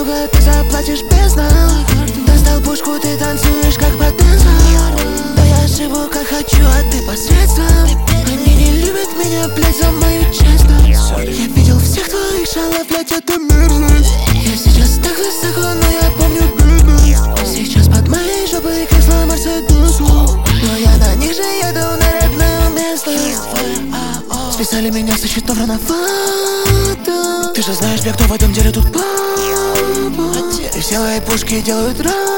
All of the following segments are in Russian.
сука, ты заплатишь без нас. Достал пушку, ты танцуешь как по дэнсу. Да я живу как хочу, а ты посредством. Они не любят меня, блядь, за мою честность. Я видел всех твоих шалов, блядь, это мерзость. Я сейчас так высоко, но я помню бедность. Сейчас под моей жопой кресло Мерседесу, но я на них же еду на родное место. Списали меня со счетов рановато. Ты же знаешь, бля, кто в этом деле тут папа. И все мои пушки делают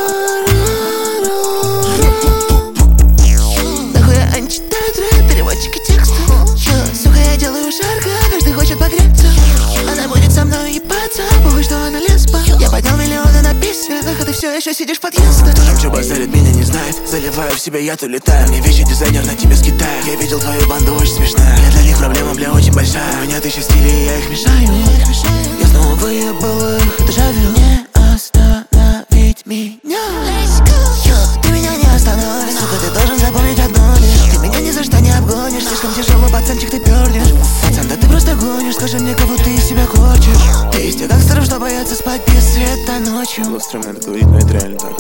нахуя они читают рэп, переводчики текста. Сука, я делаю жарко, каждый хочет погреться. Она будет со мной ебаться, похуй, что она лесба. Я поднял миллионы на песнях, а ты все еще сидишь в подъезде. Там что базарит, меня не знает. Заливаю в себя яд, улетаю. Мне вещи дизайнер на тебе с Китая. Я видел твою банду, очень смешная. Я для них проблема, бля, очень большая. У меня 1000 стилей, я их мешаю. Я снова выебал их, дежавю. Не остановить меня. Ты меня не остановишь. Сука, ты должен запомнить одно лишь. Ты меня ни за что не обгонишь. Слишком тяжело, пацанчик, ты пернешь. Пацан, да ты просто гонишь. Скажи мне, кого ты из себя хочешь. Ты из тех гангстеров, что боятся спать без света ночью. Было странно это говорить, но это реально так.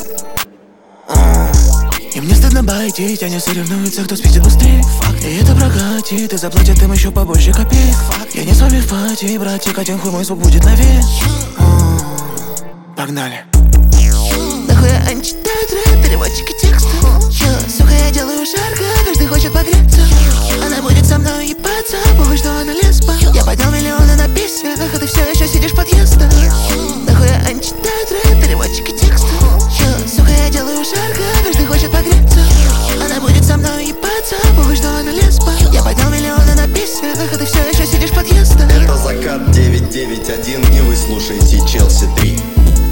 И мне стыдно байтить, они соревнуются, кто спиздит быстрее. И это прокатит, и заплатят им еще побольше копеек. Я не с вами в пати, братик, один хуй мой звук будет ловить. Погнали. Нахуя они читают рэп, переводчики текста. Сука, я делаю жарко, каждый хочет погреться. Она будет со мной ебаться, похуй, что она лесба. Я поднял миллионы на песнях, а ты все еще сидишь в подъезде. Нахуя они читают рэп, переводчики текста. Сука, я делаю жарко, каждый хочет погреться. Она будет со мной ебаться, похуй, что она лесба. Я поднял миллионы на песнях, а ты все еще сидишь в подъезде. Это Закат 991, и вы слушаете Челси 3.